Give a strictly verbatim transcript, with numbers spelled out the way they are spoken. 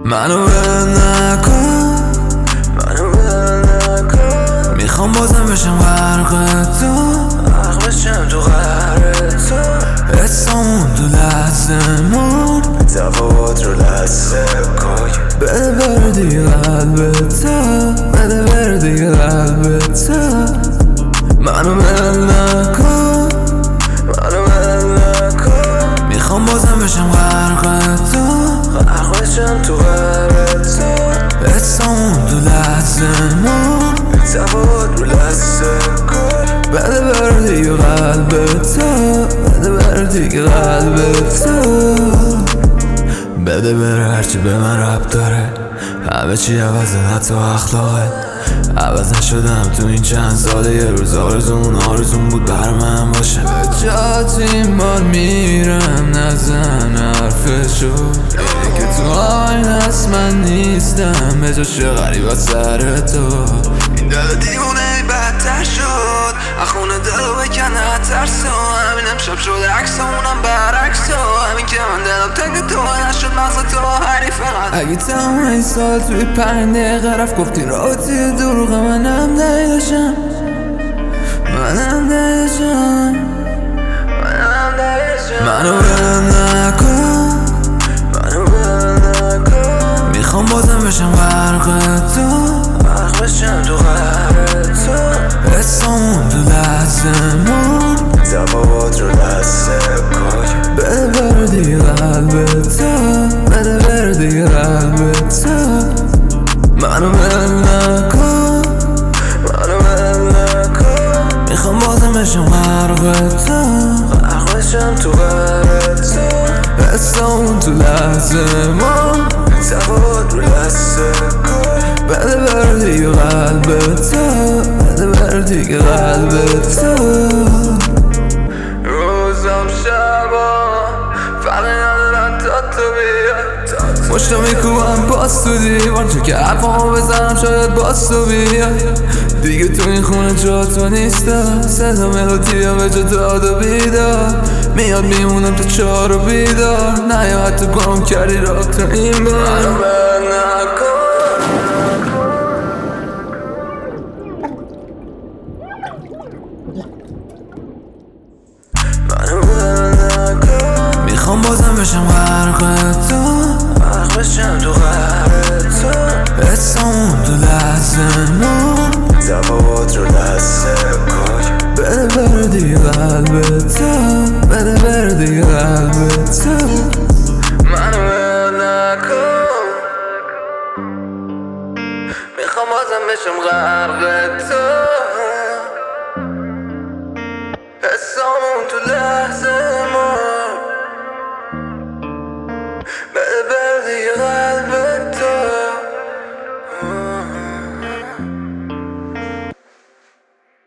منو ول نکن، منو ول نکن. میخوام بازم بشم غرق تو، غرق بشم تو قهر تو. حسامون تو لحظمون تفاوت رو لحظه کن. بده بر دیگه قلبتا، بده بر دیگه قلبتا. منو ول نکن، منو ول نکن. میخوام بازم بشم غرق تو، غرق بشم تو قهر تو. حسامون تو لحظمون تفاوت رو لحظه کن. بده بر دیگه قلبتا، بده بر دیگه قلبتا. بده بره هرچی به من رب داره، همه چی عوضه حتی اخلاقه. عوض نشدم تو این چند ساله، یه روز آرزون آرزون بود بر من باشه. به جات این بار میرم نزن حرفشو، اینه که تو آین هست من نیستم، به جاش غریبا سر تو. این دل دیوونه بدتر شد، اخونه دلو بکنه ترسو. همین امشب شد عکسمونم برعکسو، همین که من دلم تنگ تو نشد مغز تو حریف فقط. اگه تمام این سال توی پنج دقیقه رفت گفتی رابطی دروغه، منم نداشتم، منم نداشتم، منم نداشتم. منو ول نکن، منو ول نکن. میخوام بازم بشم غرق تو، غرق بشم تو قهر تو. حسامون تو لحظمون تفاوت رو لحظه کن. بده بر دیگه قلبتا، بده بر دیگه قلبتا. منو ول نکن، منو ول نکن. میخوام بازم بشم غرق تو، غرق بشم تو قهر تو. حسامون تو لحظمون تفاوت رو لحظه کن. بده بر دیگه قلبتا، بده بر دیگه قلبتا. روزم شبا فرقی ندارن تا تو بیا، مشتو میکوبم باز تو دیوان، چون که حرفامو بزنم شاید باز تو بیا. دیگه تو این خونه جا تو نیستم، صدا ملودیا به جا داد و بیدار. میاد میمونم تا چهار و بیدار، نه یا حتی گم کردی را تو این بار. منو ول نکن، منو ول نکن. میخوام بازم بشم غرق تو، غرق بشم تو قهر تو. حسامون تو لحظمون تفاوت رو لحظه کن. بده بر دیگه قلبتا، بده بر دیگه قلبتا. منو ول نکن. میخوام بازم بشم غرق تو، حسامون تو لحظه